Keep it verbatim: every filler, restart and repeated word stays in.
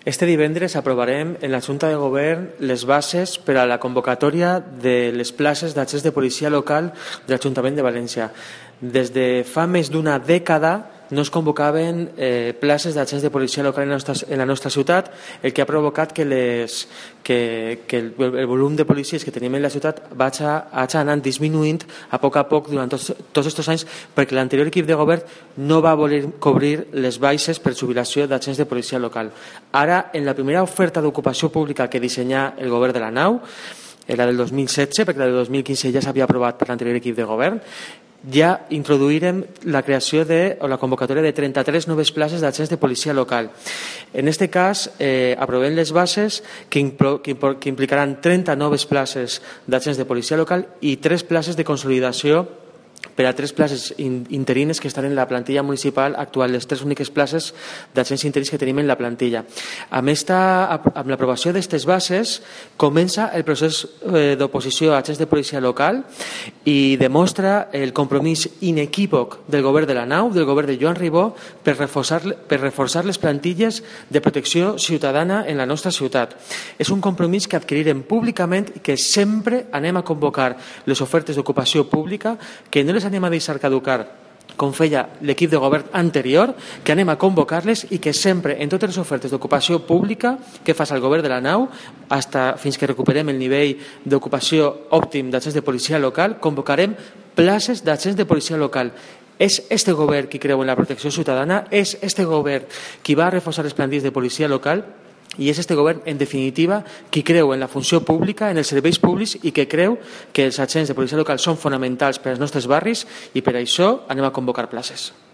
Este divendres aprovarem en la Junta de Govern les bases per a la convocatòria de les places d'agents de policia local de l'Ajuntament de València. Des de fa més d'una dècada no es convocaven eh, places d'agents de policia local en la, nostra, en la nostra ciutat, el que ha provocat que, les, que, que el, el volum de policies que tenim en la ciutat vagi, vagi anant disminuint a poc a poc durant tots, tots aquests anys, perquè l'anterior equip de govern no va voler cobrir les baixes per jubilació d'agents de policia local. Ara, en la primera oferta d'ocupació pública que dissenyà el govern de la nau, la del dos mil setze, perquè la del dos mil quinze ja s'havia aprovat per l'anterior equip de govern, ja introduirem la creació de, o la convocatòria de trenta-tres noves places d'agents de policia local. En aquest cas, eh, aprovem les bases que, implo, que, que implicaran trenta noves places d'agents de policia local i tres places de consolidació per a tres places interines que estan en la plantilla municipal actual, les tres úniques places d'agents interins que tenim en la plantilla. Amb, esta, amb l'aprovació d'aquestes bases comença el procés d'oposició a agents de policia local i demostra el compromís inequívoc del govern de la nau, del govern de Joan Ribó, per reforçar, per reforçar les plantilles de protecció ciutadana en la nostra ciutat. És un compromís que adquirirem públicament i que sempre anem a convocar les ofertes d'ocupació pública, que no les anem a deixar caducar com feia l'equip de govern anterior, que anem a convocar-les i que sempre en totes les ofertes d'ocupació pública que faci el govern de la nau, hasta fins que recuperem el nivell d'ocupació òptim d'agents de policia local, convocarem places d'agents de policia local. És este govern qui creu en la protecció ciutadana, és este govern qui va reforçar les plantilles de policia local i és este govern, en definitiva, qui creu en la funció pública, en els serveis públics i que creu que els agents de policia local són fonamentals per als nostres barris i per això anem a convocar places.